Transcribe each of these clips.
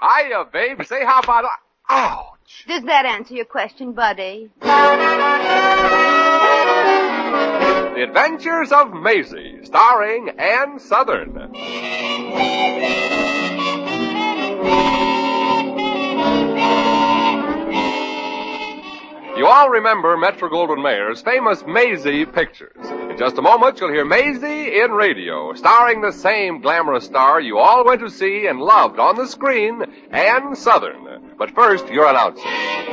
Hiya, babe. Say, how about... Ouch! Does that answer your question, buddy? The Adventures of Maisie, starring Ann Southern. You all remember Metro-Goldwyn-Mayer's famous Maisie pictures. In just a moment, you'll hear Maisie in radio, starring the same glamorous star you all went to see and loved on the screen, Ann Southern. But first, your announcer.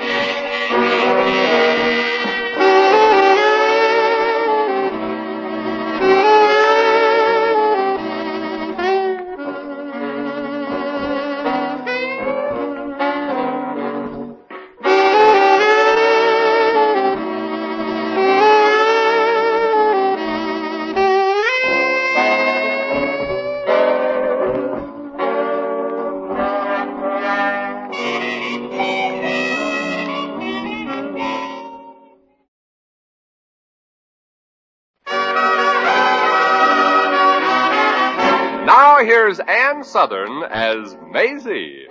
Here's Ann Southern as Maisie.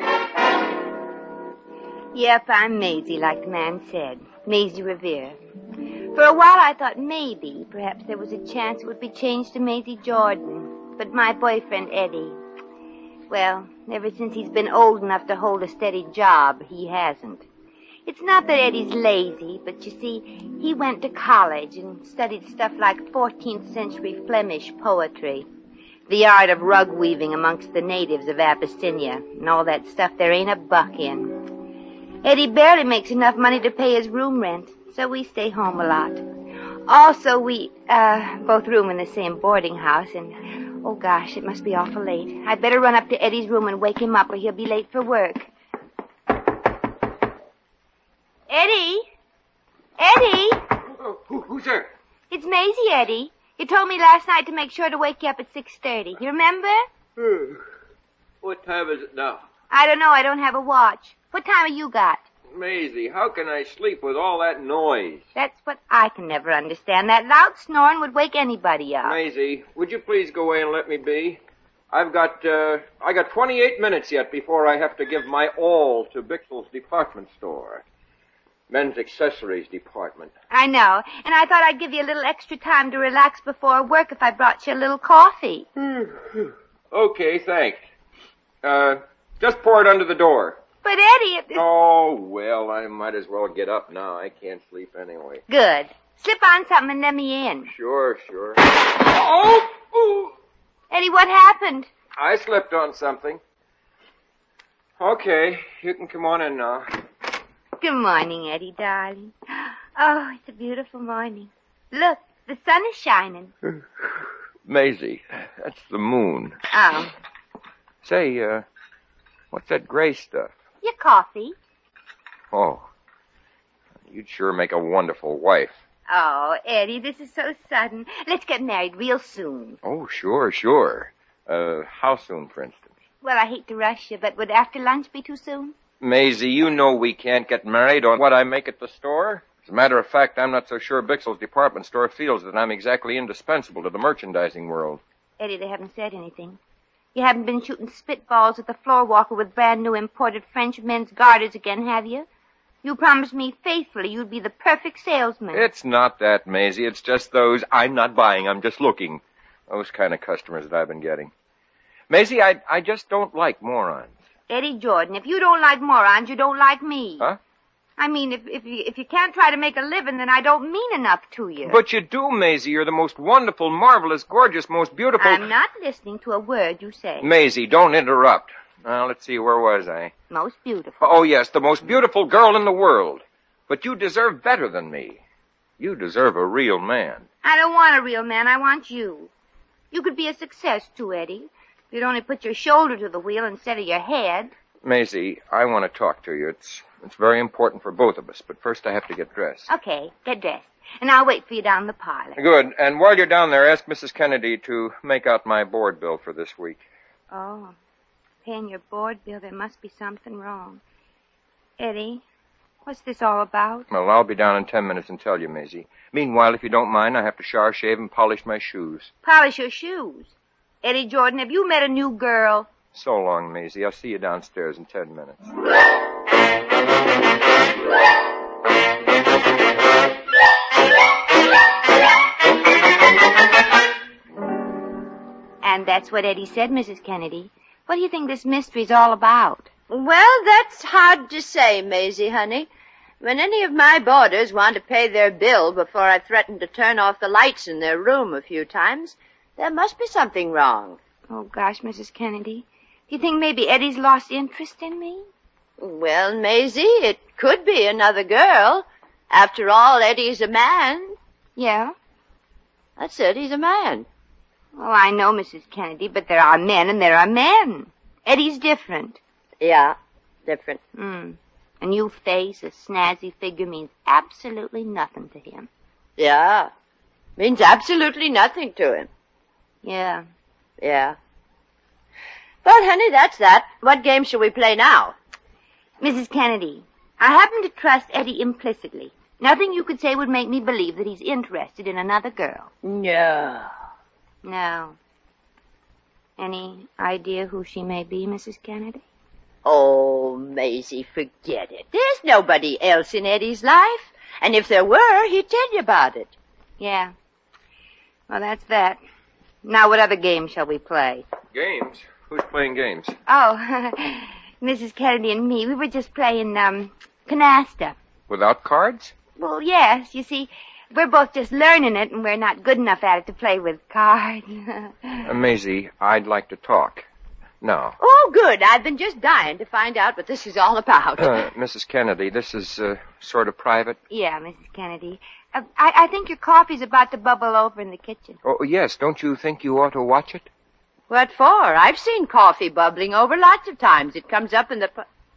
Yep, I'm Maisie, like the man said. Maisie Revere. For a while I thought maybe, perhaps there was a chance it would be changed to Maisie Jordan. But my boyfriend, Eddie, well, ever since he's been old enough to hold a steady job, he hasn't. It's not that Eddie's lazy, but you see, he went to college and studied stuff like 14th century Flemish poetry. The art of rug weaving amongst the natives of Abyssinia, and all that stuff there ain't a buck in. Eddie barely makes enough money to pay his room rent, so we stay home a lot. Also, we, both room in the same boarding house, and, oh gosh, it must be awful late. I'd better run up to Eddie's room and wake him up or he'll be late for work. Eddie? Eddie? Who's there? It's Maisie, Eddie. You told me last night to make sure to wake you up at 6:30. You remember? What time is it now? I don't know. I don't have a watch. What time have you got? Maisie, how can I sleep with all that noise? That's what I can never understand. That loud snoring would wake anybody up. Maisie, would you please go away and let me be? I got 28 minutes yet before I have to give my all to Bixel's department store. Men's accessories department. I know. And I thought I'd give you a little extra time to relax before work if I brought you a little coffee. Okay, thanks. Just pour it under the door. But, Eddie, Oh, well, I might as well get up now. I can't sleep anyway. Good. Slip on something and let me in. Sure. Oh! Ooh. Eddie, what happened? I slipped on something. Okay, you can come on in now. Good morning, Eddie, darling. Oh, it's a beautiful morning. Look, the sun is shining. Maisie, that's the moon. Oh. Say, what's that gray stuff? Your coffee. Oh, you'd sure make a wonderful wife. Oh, Eddie, this is so sudden. Let's get married real soon. Oh, sure. How soon, for instance? Well, I hate to rush you, but would after lunch be too soon? Maisie, you know we can't get married on what I make at the store. As a matter of fact, I'm not so sure Bixel's department store feels that I'm exactly indispensable to the merchandising world. Eddie, they haven't said anything. You haven't been shooting spitballs at the floor walker with brand new imported French men's garters again, have you? You promised me faithfully you'd be the perfect salesman. It's not that, Maisie. It's just those, I'm not buying, I'm just looking. Those kind of customers that I've been getting. Maisie, I just don't like morons. Eddie Jordan, if you don't like morons, you don't like me. Huh? I mean, if you can't try to make a living, then I don't mean enough to you. But you do, Maisie. You're the most wonderful, marvelous, gorgeous, most beautiful... I'm not listening to a word you say. Maisie, don't interrupt. Now, let's see, where was I? Most beautiful. Oh, yes, the most beautiful girl in the world. But you deserve better than me. You deserve a real man. I don't want a real man. I want you. You could be a success, too, Eddie. If you'd only put your shoulder to the wheel instead of your head. Maisie, I want to talk to you. It's very important for both of us, but first I have to get dressed. Okay, get dressed. And I'll wait for you down in the parlor. Good. And while you're down there, ask Mrs. Kennedy to make out my board bill for this week. Oh, paying your board bill, there must be something wrong. Eddie, what's this all about? Well, I'll be down in 10 minutes and tell you, Maisie. Meanwhile, if you don't mind, I have to shower, shave, and polish my shoes. Polish your shoes? Eddie Jordan, have you met a new girl? So long, Maisie. I'll see you downstairs in 10 minutes. And that's what Eddie said, Mrs. Kennedy. What do you think this mystery's all about? Well, that's hard to say, Maisie, honey. When any of my boarders want to pay their bill before I threaten to turn off the lights in their room a few times, there must be something wrong. Oh, gosh, Mrs. Kennedy. Do you think maybe Eddie's lost interest in me? Well, Maisie, it could be another girl. After all, Eddie's a man. Yeah? That's it, he's a man. Oh, I know, Mrs. Kennedy, but there are men and there are men. Eddie's different. Yeah, different. A new face, a snazzy figure means absolutely nothing to him. Yeah, means absolutely nothing to him. Yeah. Yeah. But, honey, that's that. What game shall we play now? Mrs. Kennedy, I happen to trust Eddie implicitly. Nothing you could say would make me believe that he's interested in another girl. No. No. Any idea who she may be, Mrs. Kennedy? Oh, Maisie, forget it. There's nobody else in Eddie's life. And if there were, he'd tell you about it. Yeah. Well, that's that. Now, what other game shall we play? Games? Who's playing games? Oh, Mrs. Kennedy and me, we were just playing, canasta. Without cards? Well, yes. You see, we're both just learning it, and we're not good enough at it to play with cards. Maisie, I'd like to talk. Now. Oh, good. I've been just dying to find out what this is all about. Mrs. Kennedy, this is sort of private. Yeah, Mrs. Kennedy. I think your coffee's about to bubble over in the kitchen. Oh, yes. Don't you think you ought to watch it? What for? I've seen coffee bubbling over lots of times. It comes up in the...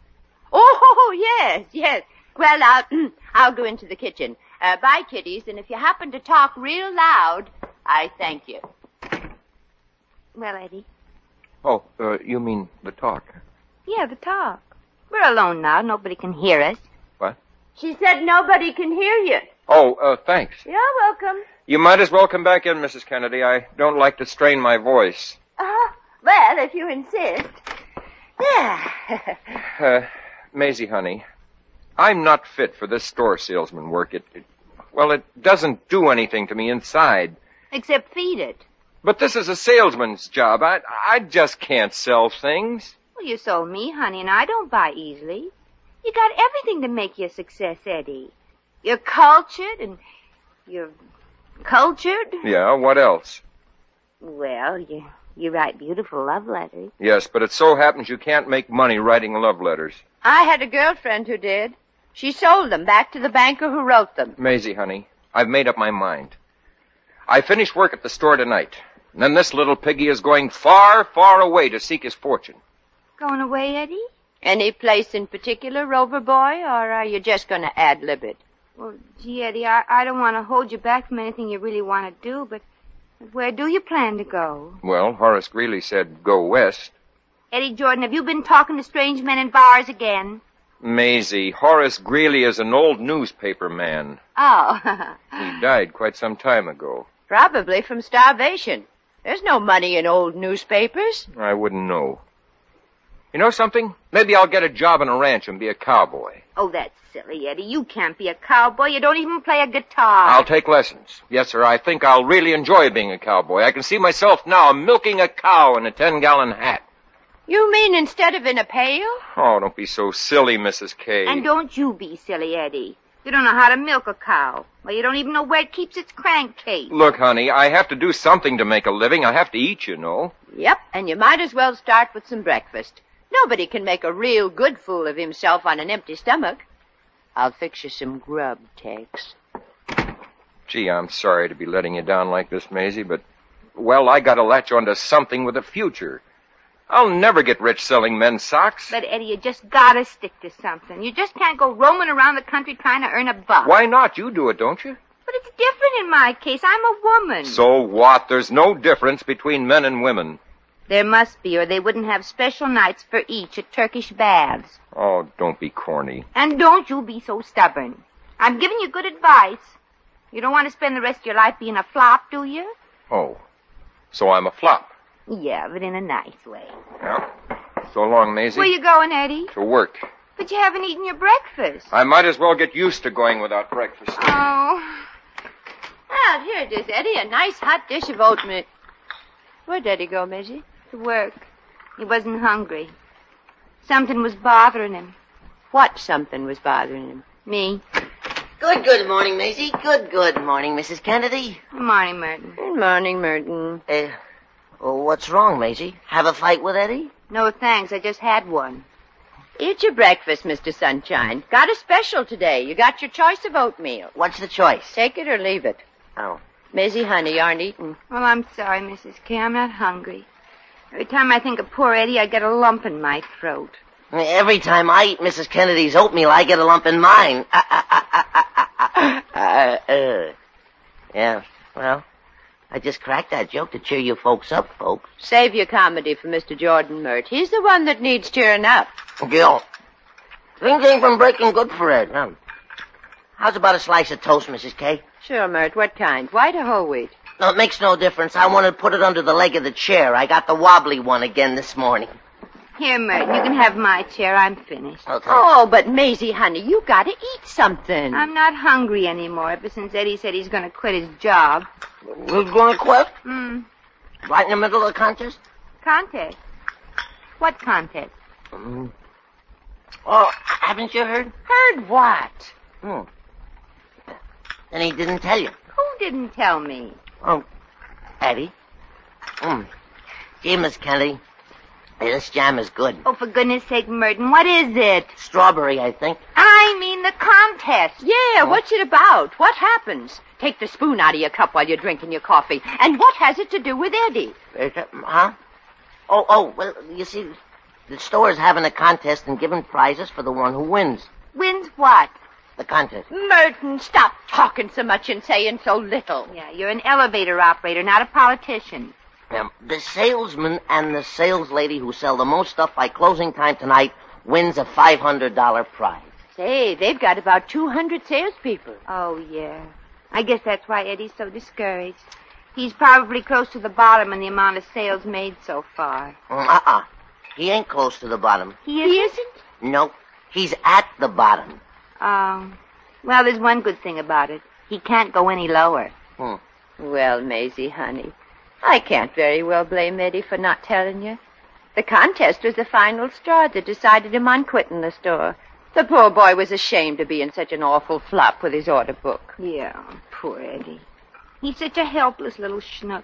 Oh, yes. Well, I'll go into the kitchen. Bye, kiddies, and if you happen to talk real loud, I thank you. Well, Eddie. Oh, you mean the talk? Yeah, the talk. We're alone now. Nobody can hear us. What? She said nobody can hear you. Oh, thanks. You're welcome. You might as well come back in, Mrs. Kennedy. I don't like to strain my voice. Well, if you insist. Yeah. Maisie, honey, I'm not fit for this store salesman work. It doesn't do anything to me inside. Except feed it. But this is a salesman's job. I just can't sell things. Well, you sold me, honey, and I don't buy easily. You got everything to make you a success, Eddie. You're cultured and you're cultured. Yeah, what else? Well, you write beautiful love letters. Yes, but it so happens you can't make money writing love letters. I had a girlfriend who did. She sold them back to the banker who wrote them. Maisie, honey, I've made up my mind. I finish work at the store tonight. And then this little piggy is going far, far away to seek his fortune. Going away, Eddie? Any place in particular, Rover Boy, or are you just going to ad-lib it? Well, gee, Eddie, I don't want to hold you back from anything you really want to do, but where do you plan to go? Well, Horace Greeley said go west. Eddie Jordan, have you been talking to strange men in bars again? Maisie, Horace Greeley is an old newspaper man. Oh. He died quite some time ago. Probably from starvation. There's no money in old newspapers. I wouldn't know. You know something? Maybe I'll get a job on a ranch and be a cowboy. Oh, that's silly, Eddie. You can't be a cowboy. You don't even play a guitar. I'll take lessons. Yes, sir, I think I'll really enjoy being a cowboy. I can see myself now milking a cow in a 10-gallon hat. You mean instead of in a pail? Oh, don't be so silly, Mrs. K. And don't you be silly, Eddie. You don't know how to milk a cow. Well, you don't even know where it keeps its crankcase. Look, honey, I have to do something to make a living. I have to eat, you know. Yep, and you might as well start with some breakfast. Nobody can make a real good fool of himself on an empty stomach. I'll fix you some grub, Tex. Gee, I'm sorry to be letting you down like this, Maisie, but, well, I gotta latch onto something with a future. I'll never get rich selling men's socks. But, Eddie, you just gotta stick to something. You just can't go roaming around the country trying to earn a buck. Why not? You do it, don't you? But it's different in my case. I'm a woman. So what? There's no difference between men and women. There must be, or they wouldn't have special nights for each at Turkish baths. Oh, don't be corny. And don't you be so stubborn. I'm giving you good advice. You don't want to spend the rest of your life being a flop, do you? Oh, so I'm a flop. Yeah, but in a nice way. Yeah. So long, Maisie. Where you going, Eddie? To work. But you haven't eaten your breakfast. I might as well get used to going without breakfast. Oh. Well, here it is, Eddie. A nice hot dish of oatmeal. Where'd Eddie go, Maisie? To work. He wasn't hungry. Something was bothering him. What something was bothering him? Me. Good morning, Maisie. Good morning, Mrs. Kennedy. Good morning, Merton. Good morning, Merton. What's wrong, Maisie? Have a fight with Eddie? No, thanks. I just had one. Eat your breakfast, Mr. Sunshine. Got a special today. You got your choice of oatmeal. What's the choice? Take it or leave it. Oh. Maisie, honey, you aren't eating. Well, I'm sorry, Mrs. K. I'm not hungry. Every time I think of poor Eddie, I get a lump in my throat. Every time I eat Mrs. Kennedy's oatmeal, I get a lump in mine. Yeah, well, I just cracked that joke to cheer you folks up, folks. Save your comedy for Mr. Jordan, Mert. He's the one that needs cheering up. Gil, things ain't been breaking good for Ed. How's about a slice of toast, Mrs. K? Sure, Mert. What kind? White or whole wheat? No, it makes no difference. I want to put it under the leg of the chair. I got the wobbly one again this morning. Here, Merton, you can have my chair. I'm finished. Okay. Oh, but Maisie, honey, you gotta eat something. I'm not hungry anymore ever since Eddie said he's going to quit his job. We're going to quit? Right in the middle of the contest? Contest? What contest? Oh, haven't you heard? Heard what? And he didn't tell you. Who didn't tell me? Oh, Eddie. Gee, Miss Kennedy. Hey, this jam is good. Oh, for goodness sake, Merton, what is it? Strawberry, I think. I mean the contest. Yeah, what's it about? What happens? Take the spoon out of your cup while you're drinking your coffee. And what has it to do with Eddie? Huh? Oh, well, you see, the store's having a contest and giving prizes for the one who wins. Wins what? The contest. Merton, stop talking so much and saying so little. Yeah, you're an elevator operator, not a politician. The salesman and the sales lady who sell the most stuff by closing time tonight wins a $500 prize. Say, they've got about 200 salespeople. Oh, yeah. I guess that's why Eddie's so discouraged. He's probably close to the bottom in the amount of sales made so far. He ain't close to the bottom. He isn't? No, he's at the bottom. Oh. Well, there's one good thing about it. He can't go any lower. Well, Maisie, honey, I can't very well blame Eddie for not telling you. The contest was the final straw that decided him on quitting the store. The poor boy was ashamed of being such an awful flop with his order book. Yeah, poor Eddie. He's such a helpless little schnook.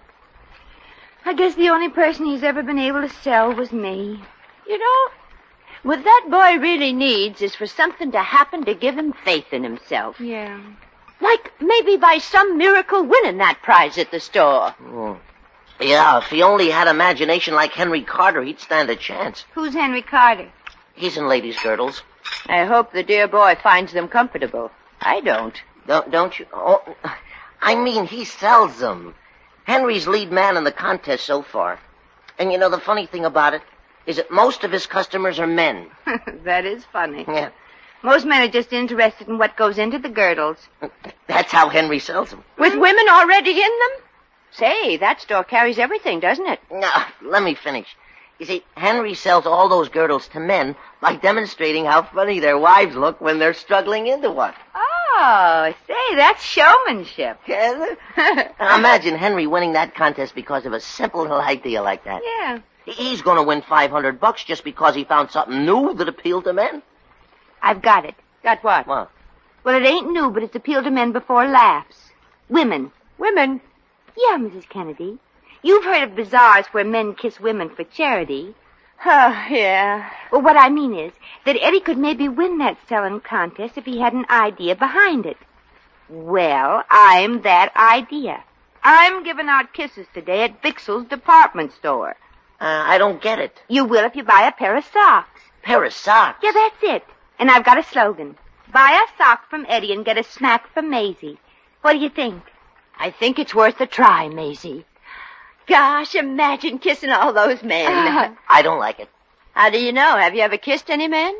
I guess the only person he's ever been able to sell was me. You know, what that boy really needs is for something to happen to give him faith in himself. Yeah. Like maybe by some miracle winning that prize at the store. Yeah, if he only had imagination like Henry Carter, he'd stand a chance. Who's Henry Carter? He's in ladies' girdles. I hope the dear boy finds them comfortable. I don't. Don't you? Oh, I mean, he sells them. Henry's lead man in the contest so far. And you know, the funny thing about it is that most of his customers are men. That is funny. Yeah. Most men are just interested in what goes into the girdles. That's how Henry sells them. With women already in them? Say, that store carries everything, doesn't it? No, let me finish. You see, Henry sells all those girdles to men by demonstrating how funny their wives look when they're struggling into one. Oh, say, that's showmanship. Now imagine Henry winning that contest because of a simple little idea like that. Yeah. He's going to win $500 just because he found something new that appealed to men. I've got it. Got what? What? Well, it ain't new, but it's appealed to men before laughs. Women. Women? Yeah, Mrs. Kennedy. You've heard of bazaars where men kiss women for charity. Oh, yeah. Well, what I mean is that Eddie could maybe win that selling contest if he had an idea behind it. Well, I'm that idea. I'm giving out kisses today at Bixel's department store. I don't get it. You will if you buy a pair of socks. Pair of socks? Yeah, that's it. And I've got a slogan. Buy a sock from Eddie and get a smack from Maisie. What do you think? I think it's worth a try, Maisie. Gosh, imagine kissing all those men. I don't like it. How do you know? Have you ever kissed any men?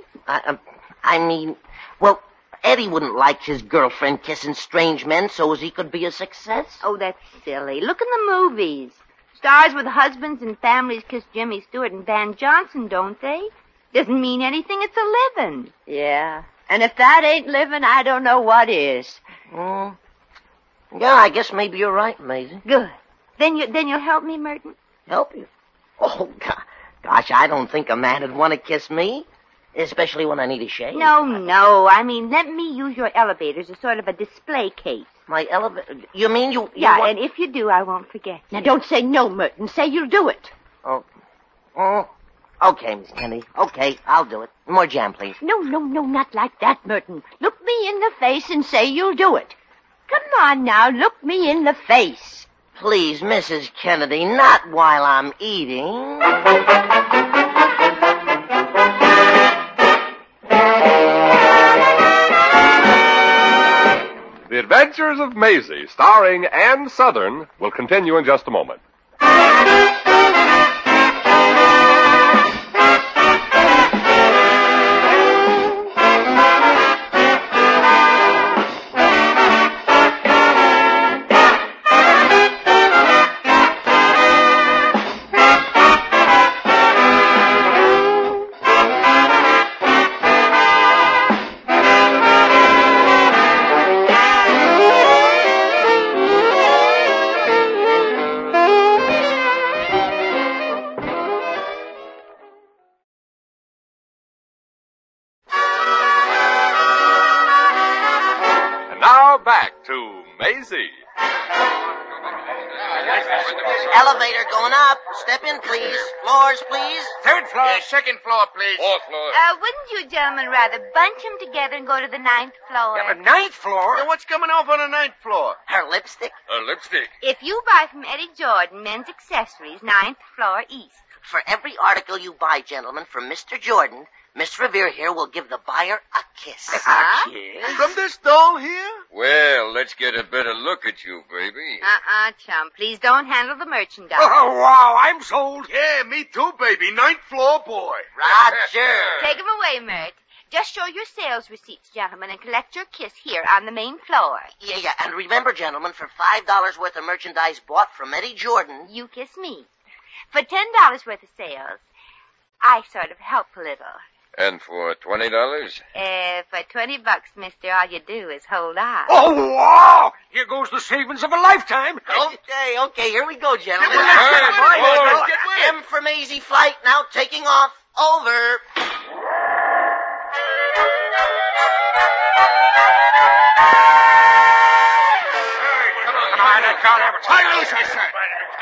I mean, well, Eddie wouldn't like his girlfriend kissing strange men so as he could be a success. Oh, that's silly. Look in the movies. Stars with husbands and families kiss Jimmy Stewart and Van Johnson, don't they? Doesn't mean anything. It's a living. Yeah. And if that ain't living, I don't know what is. Yeah, I guess maybe you're right, Maisie. Good. Then you'll help me, Merton? Help you? Oh, gosh, I don't think a man would want to kiss me, especially when I need a shave. No. I mean, let me use your elevator as a sort of a display case. My elevator? You mean you Yeah, want... and if you do, I won't forget. Now, don't say no, Merton. Say you'll do it. Oh, okay, Miss Kennedy. Okay, I'll do it. More jam, please. No, not like that, Merton. Look me in the face and say you'll do it. Come on now, look me in the face. Please, Mrs. Kennedy, not while I'm eating. The Adventures of Maisie, starring Ann Southern, will continue in just a moment. Now back to Maisie. Elevator going up. Step in, please. Floors, please. Third floor. Second floor, please. Fourth floor. Wouldn't you gentlemen rather bunch them together and go to the 9th floor? Yeah, but ninth floor? Yeah, what's coming off on the ninth floor? Her lipstick. Lipstick. If you buy from Eddie Jordan men's accessories, 9th floor east. For every article you buy, gentlemen, from Mr. Jordan, Miss Revere here will give the buyer a kiss. From this doll here? Well, let's get a better look at you, baby. Chum. Please don't handle the merchandise. Oh, wow, I'm sold. Yeah, me too, baby. Ninth floor boy. Roger. Take them away, Mert. Just show your sales receipts, gentlemen, and collect your kiss here on the main floor. Yeah. And remember, gentlemen, for $5 worth of merchandise bought from Eddie Jordan... You kiss me. For $10 worth of sales, I sort of help a little. And for $20? For $20, mister, all you do is hold on. Oh, wow! Here goes the savings of a lifetime. Okay, here we go, gentlemen. Get with it. M for Maisie flight, now taking off. Over. Come on, let go. Hang loose, I said.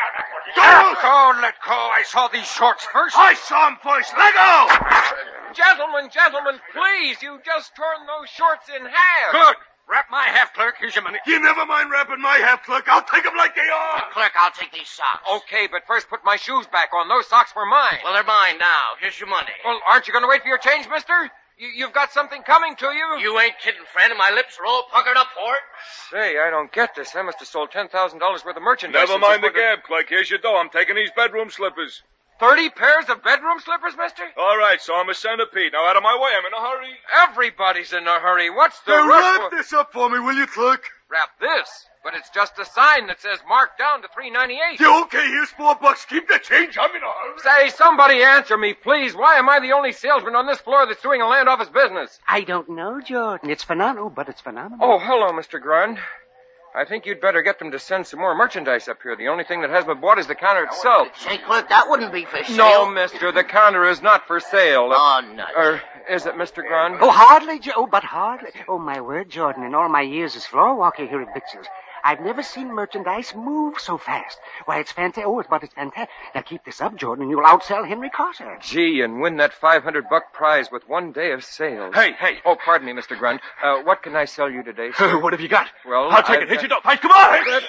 Let go. I saw these shorts first. I saw them first. Let go. Gentlemen, please, you just torn those shorts in half. Good. Wrap my half, clerk. Here's your money. You never mind wrapping my half, clerk. I'll take them like they are. Clerk, I'll take these socks. Okay, but first put my shoes back on. Those socks were mine. Well, they're mine now. Here's your money. Well, aren't you going to wait for your change, mister? You've got something coming to you. You ain't kidding, friend. My lips are all puckered up for it. Say, I don't get this. I must have sold $10,000 worth of merchandise. Never mind the gab, Clerk. Here's your dough. I'm taking these bedroom slippers. 30 pairs of bedroom slippers, mister? All right, so I'm a centipede. Now, out of my way. I'm in a hurry. Everybody's in a hurry. What's the Now, rush wrap for... this up for me, will you, clerk? Wrap this? But it's just a sign that says marked down to $3.98. Yeah, okay, here's $4. Keep the change. I'm in a hurry. Say, somebody answer me, please. Why am I the only salesman on this floor that's doing a land office business? I don't know, Jordan. It's phenomenal, but it's phenomenal. Oh, hello, Mr. Grund. I think you'd better get them to send some more merchandise up here. The only thing that hasn't been bought is the counter itself. Say, clerk, that wouldn't be for sale. No, mister, the counter is not for sale. Oh, no. Or is it, Mr. Grund? Oh, hardly, but hardly. Oh, my word, Jordan, in all my years as floor walker here at Bixler's, I've never seen merchandise move so fast. Why, it's fantastic. Oh, but it's fantastic. Now, keep this up, Jordan, and you'll outsell Henry Carter. Gee, and win that $500 prize with one day of sales. Hey. Oh, pardon me, Mr. Grund. What can I sell you today, sir? What have you got? Well, I'll take it. Hit your dough. Come on.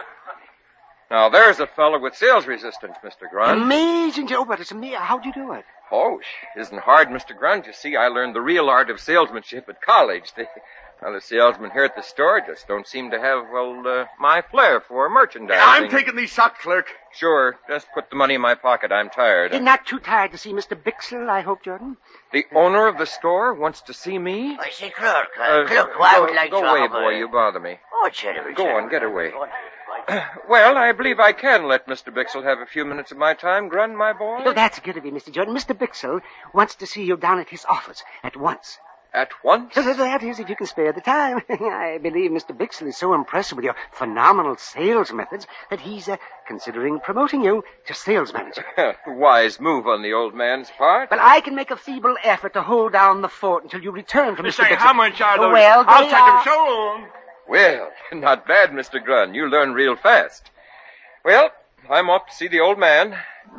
Now, there's a fellow with sales resistance, Mr. Grund. Amazing, Joe, but it's amazing. How'd you do it? Oh, isn't hard, Mr. Grund. You see, I learned the real art of salesmanship at college. The salesmen here at the store just don't seem to have, my flair for merchandising. I'm taking these socks, clerk. Sure. Just put the money in my pocket. I'm tired. You're not too tired to see Mr. Bixler, I hope, Jordan? The owner of the store wants to see me? I say, clerk, I would like go to away, have boy. You bother me. Oh, Cherry. Go on, get away. Well, I believe I can let Mr. Bixel have a few minutes of my time, Grun, my boy. Oh, that's good of you, Mr. Jordan. Mr. Bixel wants to see you down at his office at once. At once? That is, if you can spare the time. I believe Mr. Bixel is so impressed with your phenomenal sales methods that he's considering promoting you to sales manager. Wise move on the old man's part. But I can make a feeble effort to hold down the fort until you return from Mr. Bixel. How much are those? Well, I'll take them so long. Well, not bad, Mr. Grun. You learn real fast. Well, I'm off to see the old man.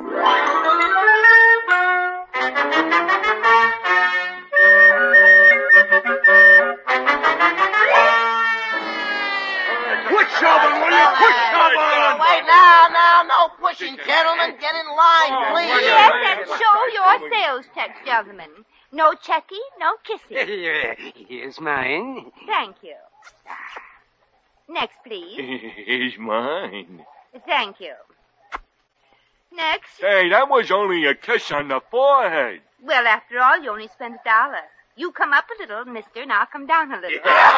Quit shoving, will you? Quit shoving! Wait, now, no pushing, gentlemen. Get in line, please. Yes, and show your sales tax, gentlemen. No checky, no kissing. Here's mine. Thank you. Next, please. He's mine. Thank you. Next. Hey, that was only a kiss on the forehead. Well, after all, you only spent $1. You come up a little, mister, and I'll come down a little.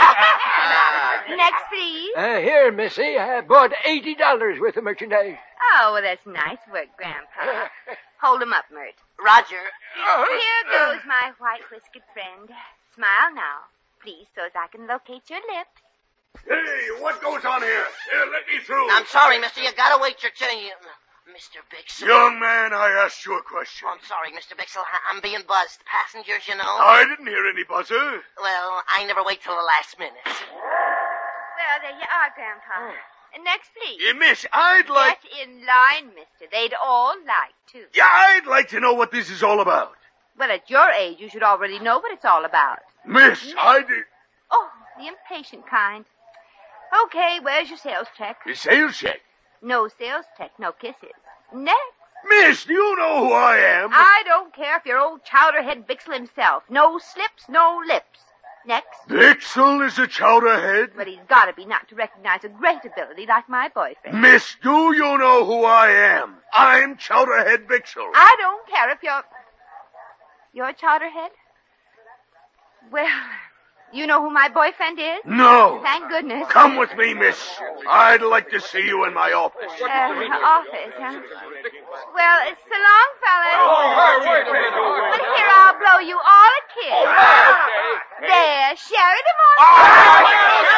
Next, please. Here, Missy, I bought $80 worth of merchandise. Oh, well, that's nice work, Grandpa. Hold 'em up, Mert. Roger. Here goes my white-whiskered friend. Smile now, please, so as I can locate your lips. Hey, what goes on here? Here, let me through. I'm sorry, mister. You gotta wait your turn. Mr. Bixel. Young man, I asked you a question. Oh, I'm sorry, Mr. Bixel. I'm being buzzed. Passengers, you know. I didn't hear any buzzer. Well, I never wait till the last minute. Well, there you are, Grandpa. Next, please. Miss, I'd like... Get in line, mister. They'd all like to. Yeah, I'd like to know what this is all about. Well, at your age, you should already know what it's all about. Miss, I did... Oh, the impatient kind. Okay, where's your sales check? The sales check. No sales check, no kisses. Next. Miss, do you know who I am? I don't care if you're old Chowderhead Bixel himself. No slips, no lips. Next. Bixel is a chowderhead? But he's got to be not to recognize a great ability like my boyfriend. Miss, do you know who I am? I'm Chowderhead Bixel. I don't care if you're Chowderhead? Well, you know who my boyfriend is? No. Thank goodness. Come with me, miss. I'd like to see you in my office. Office, huh? Well, it's so long, fellas. Oh, wait a minute. But here, I'll blow you all a kiss. There, share it among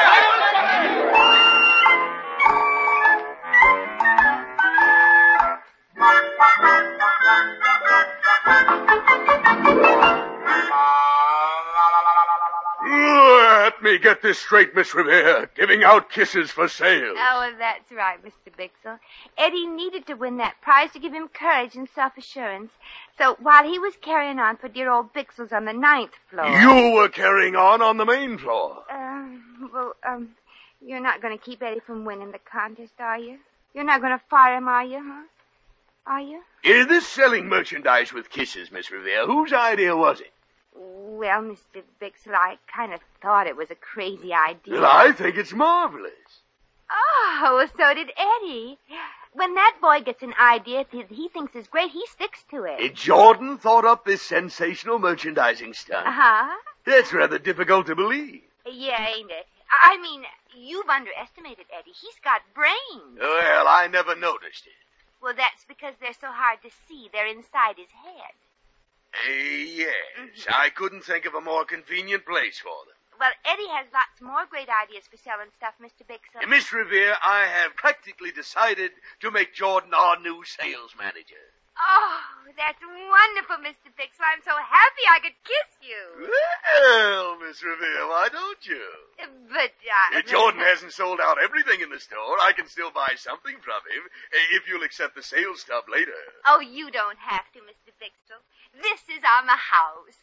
Let me get this straight, Miss Revere. Giving out kisses for sale. Oh, well, that's right, Mr. Bixel. Eddie needed to win that prize to give him courage and self-assurance. So while he was carrying on for dear old Bixel's on the 9th floor... You were carrying on the main floor. You're not going to keep Eddie from winning the contest, are you? You're not going to fire him, are you, huh? Are you? Is this selling merchandise with kisses, Miss Revere? Whose idea was it? Well, Mr. Bixel, I kind of thought it was a crazy idea. Well, I think it's marvelous. Oh, so did Eddie. When that boy gets an idea that he thinks is great, he sticks to it. Jordan thought up this sensational merchandising stunt. Uh-huh. That's rather difficult to believe. Yeah, ain't it? I mean, you've underestimated Eddie. He's got brains. Well, I never noticed it. Well, that's because they're so hard to see. They're inside his head. Yes. I couldn't think of a more convenient place for them. Well, Eddie has lots more great ideas for selling stuff, Mr. Bixel. Miss Revere, I have practically decided to make Jordan our new sales manager. Oh, that's wonderful, Mr. Bixel. I'm so happy I could kiss you. Well, Miss Revere, why don't you? But, Jordan hasn't sold out everything in the store. I can still buy something from him if you'll accept the sales stub later. Oh, you don't have to, Mr. Bixel. This is on the house.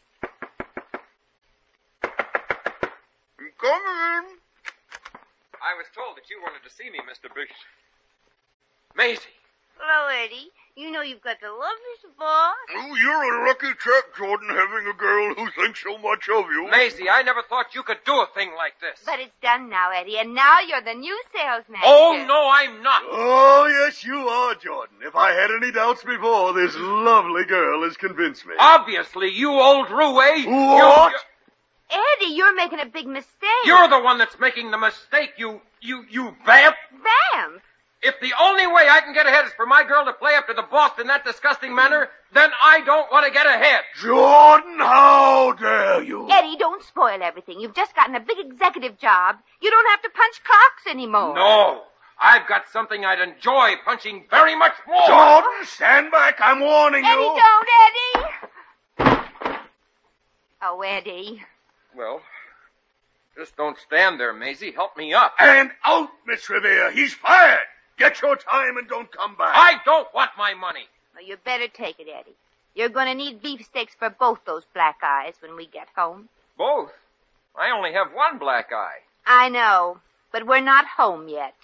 Come in. I was told that you wanted to see me, Mr. Bixel. Maisie. Hello, Eddie. You know you've got the loveliest boss. Oh, you're a lucky chap, Jordan, having a girl who thinks so much of you. Maisie, I never thought you could do a thing like this. But it's done now, Eddie, and now you're the new sales manager. Oh, no, I'm not. Oh, yes, you are, Jordan. If I had any doubts before, this lovely girl has convinced me. Obviously, you old roue. What? Eddie, you're making a big mistake. You're the one that's making the mistake, you vamp. Vamp? If the only way I can get ahead is for my girl to play up to the boss in that disgusting manner, then I don't want to get ahead. Jordan, how dare you? Eddie, don't spoil everything. You've just gotten a big executive job. You don't have to punch clocks anymore. No. I've got something I'd enjoy punching very much more. Jordan, stand back. I'm warning Eddie, you. don't, Eddie! Oh, Eddie. Well, just don't stand there, Maisie. Help me up. And out, Miss Revere. He's fired. Get your time and don't come back. I don't want my money. Well, you better take it, Eddie. You're going to need beefsteaks for both those black eyes when we get home. Both? I only have one black eye. I know, but we're not home yet.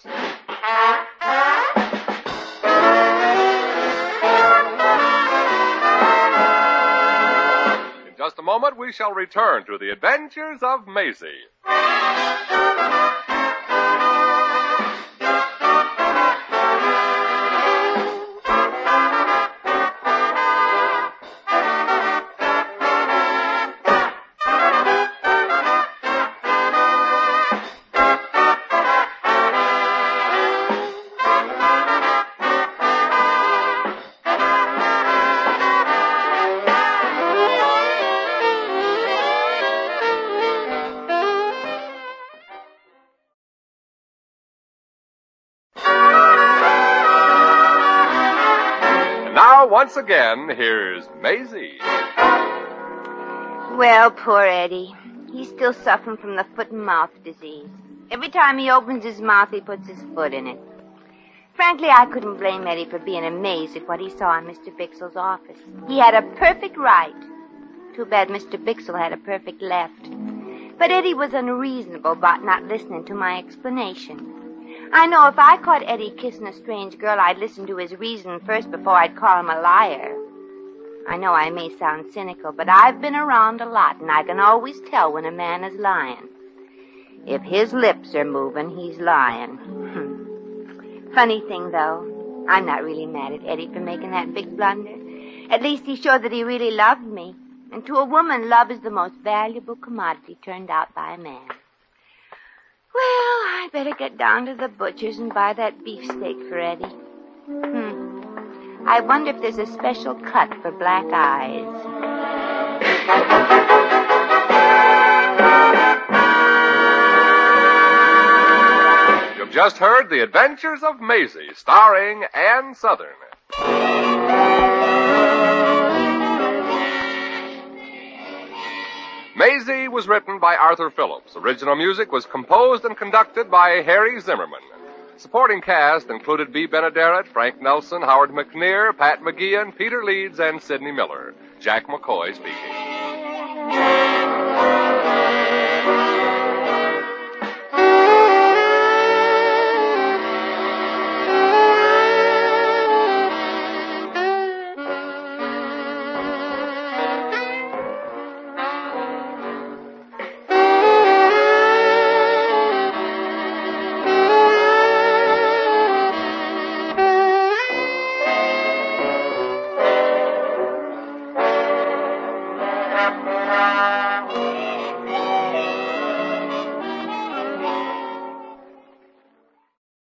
In just a moment, we shall return to the adventures of Maisie. Once again, here's Maisie. Well, poor Eddie. He's still suffering from the foot and mouth disease. Every time he opens his mouth, he puts his foot in it. Frankly, I couldn't blame Eddie for being amazed at what he saw in Mr. Bixel's office. He had a perfect right. Too bad Mr. Bixel had a perfect left. But Eddie was unreasonable about not listening to my explanation. I know if I caught Eddie kissing a strange girl, I'd listen to his reason first before I'd call him a liar. I know I may sound cynical, but I've been around a lot, and I can always tell when a man is lying. If his lips are moving, he's lying. Funny thing, though, I'm not really mad at Eddie for making that big blunder. At least he showed that he really loved me. And to a woman, love is the most valuable commodity turned out by a man. Well, I better get down to the butcher's and buy that beefsteak for Eddie. I wonder if there's a special cut for black eyes. You've just heard The Adventures of Maisie, starring Ann Southern. Maisie was written by Arthur Phillips. Original music was composed and conducted by Harry Zimmerman. Supporting cast included Bea Benaderet, Frank Nelson, Howard McNear, Pat McGeehan, Peter Leeds, and Sidney Miller. Jack McCoy speaking.